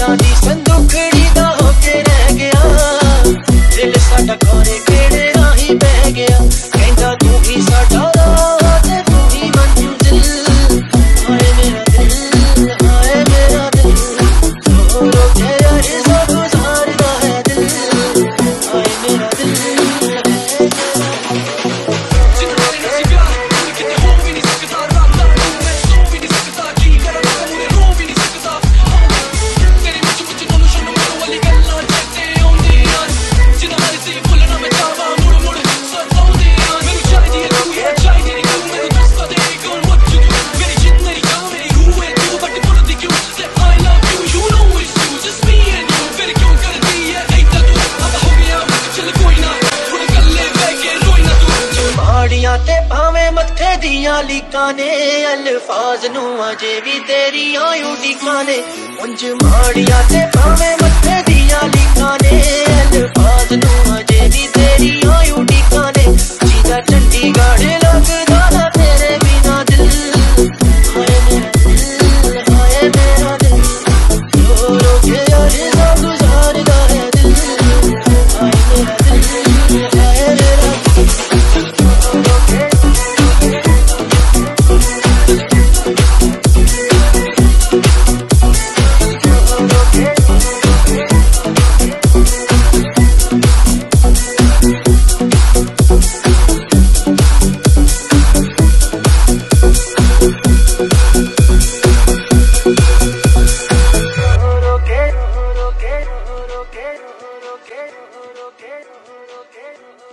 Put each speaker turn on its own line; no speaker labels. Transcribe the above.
दिलों दी संदूकड़ी दा होके रह गया दिल साडा कोरे केड़े राही बह गया कहंदा तू ही साडा राह ते तू ही मंजिल हाय मेरा दिल हाय मेरा दिल रो के यार सब गुजारदा है दिल हाय मेरा दिल ते भावें मत्थे दियां लीकां ने अल्फाज नू अजे भी तेरियां उड़ीकां ने उंज माड़ियां ते भावें मत्थे दियां लीकां ने अल्फाज नू अजे भी तेरियां उड़ीकां ने जीदा चंडीगढ़ लगदा ना तेरे बिना दिल हाय मेरा दिल रो के यार सब गुजारदा है दिल हाय मेरा दिल हाय मेरा Okay.